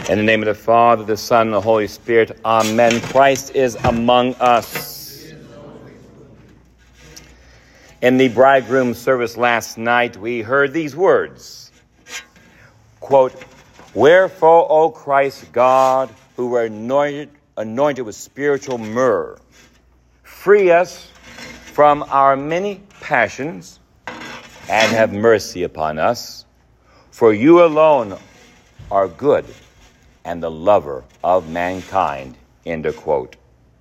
In the name of the Father, the Son, and the Holy Spirit. Amen. Christ is among us. In the bridegroom service last night, we heard these words. Quote, "Wherefore, O Christ God, who were anointed with spiritual myrrh, free us from our many passions and have mercy upon us. For you alone are good and the lover of mankind." End of quote.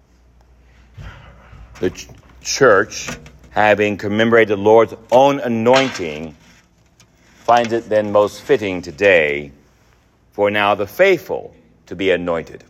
The church, having commemorated the Lord's own anointing, finds it then most fitting today for now the faithful to be anointed.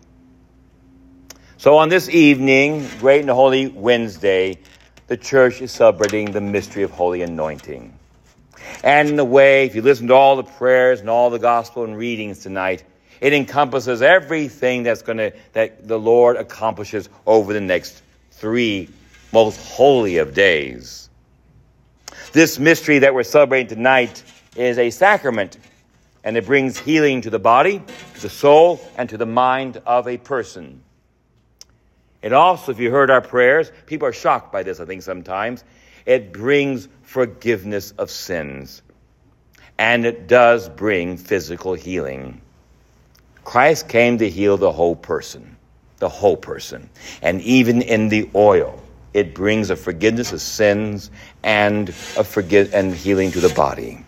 So on this evening, Great and Holy Wednesday, the church is celebrating the mystery of holy anointing. And in a way, if you listen to all the prayers and all the gospel and readings tonight, it encompasses everything that the Lord accomplishes over the next 3 most holy of days. This mystery that we're celebrating tonight is a sacrament, and it brings healing to the body, to the soul, and to the mind of a person. It also, if you heard our prayers, people are shocked by this, I think, sometimes. It brings forgiveness of sins, and it does bring physical healing. Christ came to heal the whole person. And even in the oil, it brings a forgiveness of sins and healing to the body.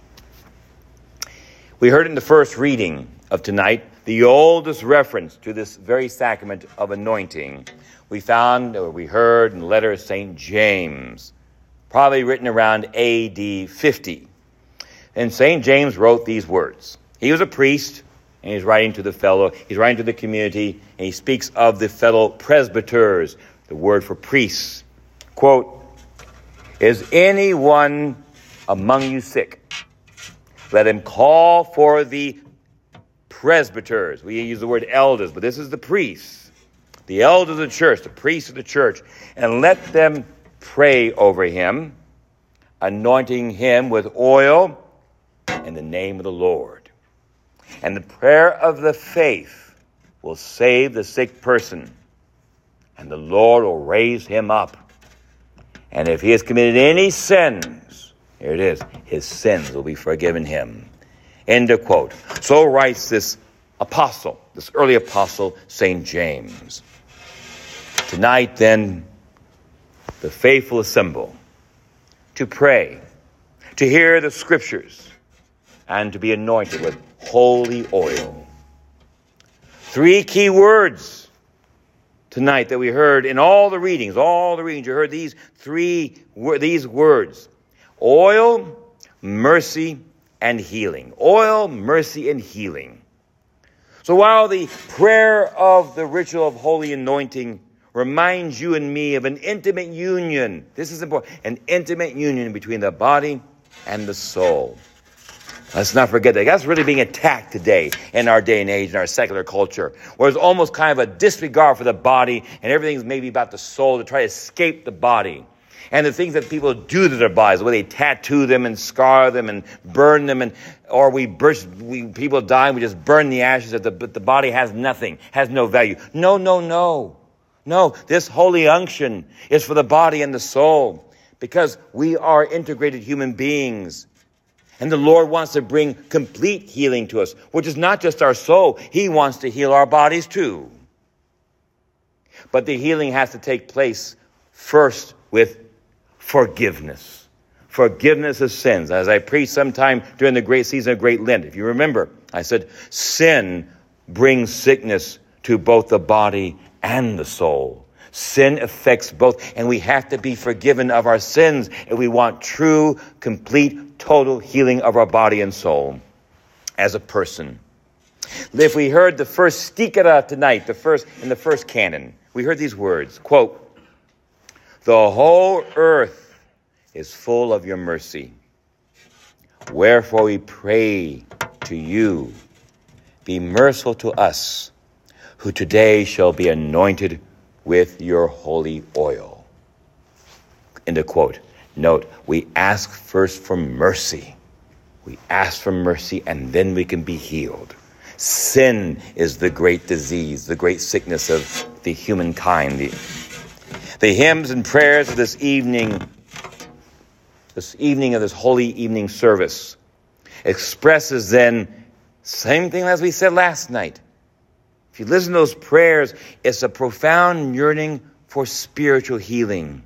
We heard in the first reading of tonight the oldest reference to this very sacrament of anointing. We heard in the letter of St. James, probably written around AD 50. And St. James wrote these words. He was a priest, and he's writing to the community, and he speaks of the fellow presbyters, the word for priests. Quote, "Is anyone among you sick? Let him call for the presbyters." We use the word elders, but this is the priests. The elders of the church, the priests of the church, and let them pray over him, anointing him with oil in the name of the Lord. And the prayer of the faith will save the sick person, and the Lord will raise him up. And if he has committed any sins, here it is, his sins will be forgiven him. End of quote. So writes this early apostle, St. James. Tonight, then, the faithful assemble to pray, to hear the scriptures, and to be anointed with holy oil. 3 key words tonight that we heard in all the readings. You heard these words: oil, mercy, and healing. Oil, mercy, and healing. So while the prayer of the ritual of holy anointing reminds you and me of an intimate union, this is important, an intimate union between the body and the soul. Let's not forget that. That's really being attacked today in our day and age, in our secular culture, where there's almost kind of a disregard for the body, and everything's maybe about the soul to try to escape the body. And the things that people do to their bodies, the way they tattoo them and scar them and burn them, or people die and we just burn the ashes, but the body has nothing, has no value. No, this holy unction is for the body and the soul, because we are integrated human beings. And the Lord wants to bring complete healing to us, which is not just our soul. He wants to heal our bodies too. But the healing has to take place first with forgiveness. Forgiveness of sins. As I preached sometime during the great season of Great Lent, if you remember, I said, sin brings sickness to both the body and the soul. Sin affects both, and we have to be forgiven of our sins if we want true, complete, total healing of our body and soul as a person. If we heard the first stikara tonight, in the first canon, we heard these words, quote, "The whole earth is full of your mercy. Wherefore we pray to you, be merciful to us, who today shall be anointed with your holy oil." End of quote. Note, we ask first for mercy. We ask for mercy, and then we can be healed. Sin is the great disease, the great sickness of the humankind. The hymns and prayers of this evening of this holy evening service, expresses then same thing as we said last night. If you listen to those prayers, it's a profound yearning for spiritual healing.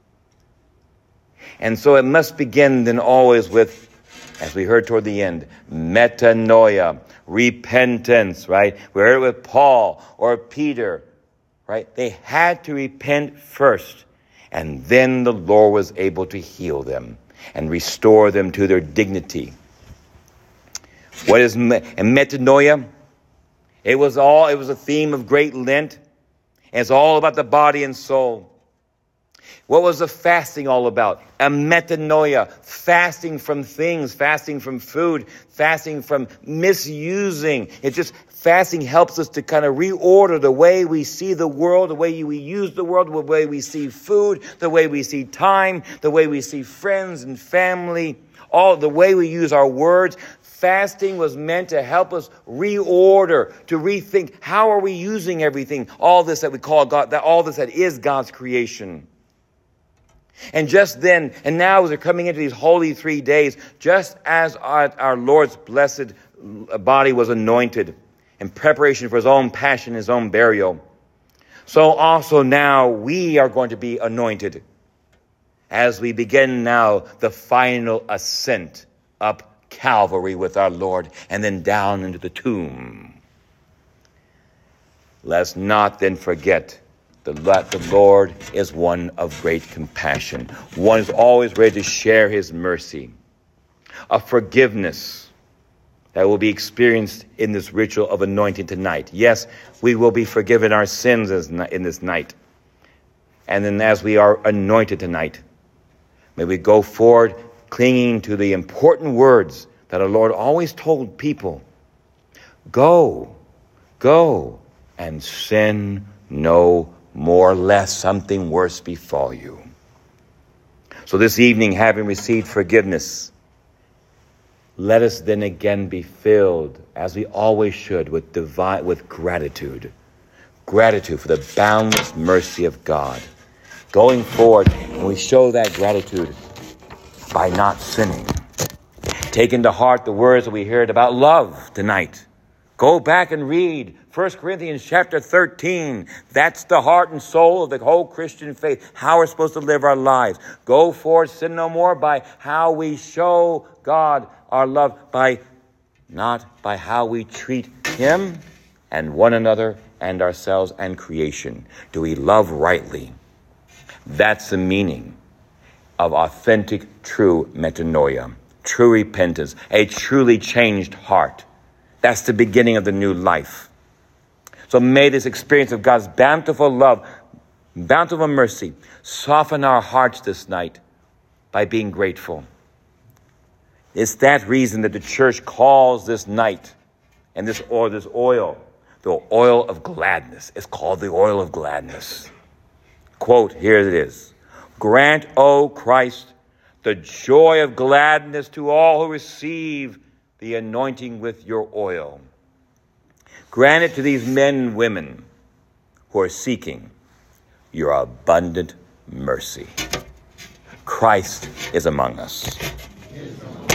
And so it must begin then always with, as we heard toward the end, metanoia, repentance, right? We heard it with Paul or Peter, right? They had to repent first, and then the Lord was able to heal them and restore them to their dignity. What is metanoia? It was a theme of Great Lent, and it's all about the body and soul. What was the fasting all about? A metanoia, fasting from things, fasting from food, fasting from misusing. Fasting helps us to kind of reorder the way we see the world, the way we use the world, the way we see food, the way we see time, the way we see friends and family, all the way we use our words. Fasting was meant to help us reorder, to rethink how are we using everything, all this that we call God, all this that is God's creation. And just then, and now as they're coming into these holy 3 days, just as our Lord's blessed body was anointed in preparation for his own passion, his own burial, so also now we are going to be anointed as we begin now the final ascent up Calvary with our Lord and then down into the tomb. Let's not then forget that the Lord is one of great compassion. One is always ready to share his mercy. A forgiveness that will be experienced in this ritual of anointing tonight. Yes, we will be forgiven our sins in this night. And then as we are anointed tonight, may we go forward clinging to the important words that our Lord always told people. Go and sin no more, lest something worse befall you. So this evening, having received forgiveness, let us then again be filled, as we always should, with gratitude. Gratitude for the boundless mercy of God. Going forward, and we show that gratitude by not sinning. Taking to heart the words that we heard about love tonight. Go back and read 1 Corinthians chapter 13. That's the heart and soul of the whole Christian faith. How we're supposed to live our lives. Go forward, sin no more, by how we show God our love, not by how we treat him and one another and ourselves and creation. Do we love rightly? That's the meaning of authentic, true metanoia, true repentance, a truly changed heart. That's the beginning of the new life. So may this experience of God's bountiful love, bountiful mercy, soften our hearts this night by being grateful. It's that reason that the church calls this night and this oil, the oil of gladness. It's called the oil of gladness. Quote, here it is. Grant, O Christ, the joy of gladness to all who receive the anointing with your oil. Grant it to these men and women who are seeking your abundant mercy. Christ is among us.